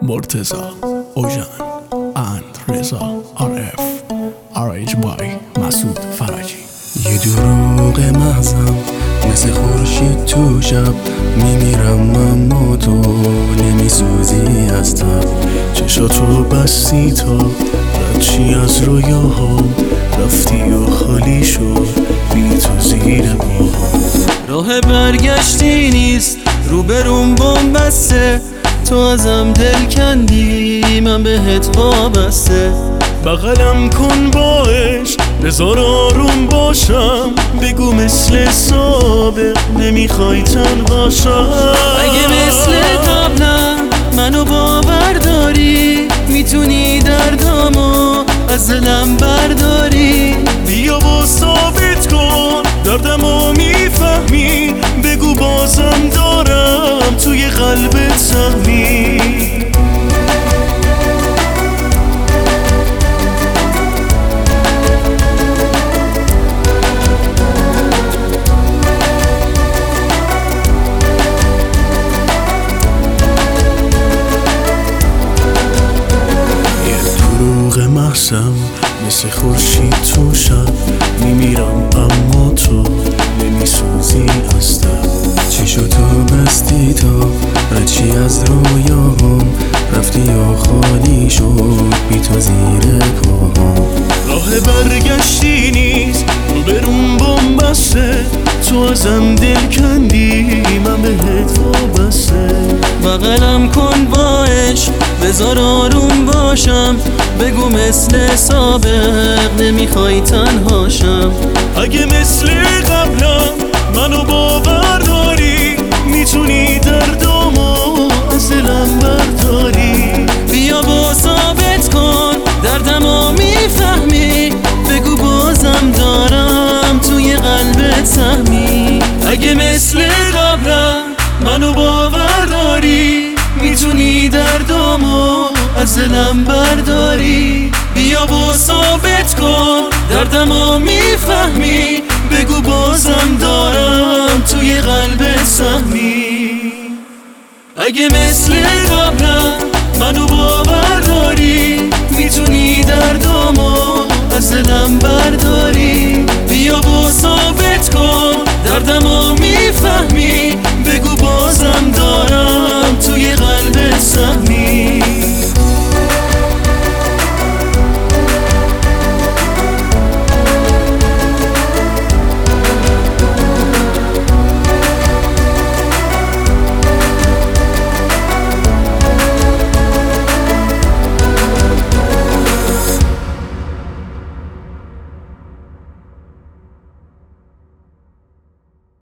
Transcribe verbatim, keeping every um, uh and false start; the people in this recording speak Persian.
مرتضی اوژن اند رضا آر اف آرایج بای مسعود فرجی. یه دروغ محضم مثل خورشید تو شب میمیرم، اما تو نمیسوزی از تب. چشاتو بستی تا ردچی از رویاها، رفتی و خالی شد بی تو زیر پاها. راه برگشتی نیست، روبروم بومبسته، تو ازم دل کندی من بهت وابسته. بغلم کن باش بذار آروم باشم، بگو مثل سابق نمیخوای تنها شم. اگه مثل قبلم منو باور داری، میتونی دردامو از دلم برداری. بیا و ثابت کن دردمو میفهمی، بگو بازم دارم توی قلبت سهمی. محسم مثل خورشید تو شب میمیرم، اما تو نمیسوزی از تب. چشاتو بستی تا ردچی از رویاهم، رفتی و خالی شد بی تو زیر پاهم. راه برگشتی نیست، روبروم بومبسته، تو ازم دل کندی من بهت وابسته. بغلم کن باش بذار آروم باشم، بگو مثل سابق نمیخوای تنها شم. اگه مثل قبلم منو باور داری، میتونی دردامو از دلم برداری. بیا با ثابت کن دردمو میفهمی، بگو بازم دارم توی قلبت سهمی. اگه مثل قبلم منو باور داری، میتونی دردامو از دلم برداری. بیا و ثابت کن دردمو میفهمی، بگو بازم دارم توی قلبت سهمی. اگه مثل قبلم منو باور داری، میتونی دردامو از دلم برداری. بیا و ثابت کن دردمو میفهمی، بگو بازم دارم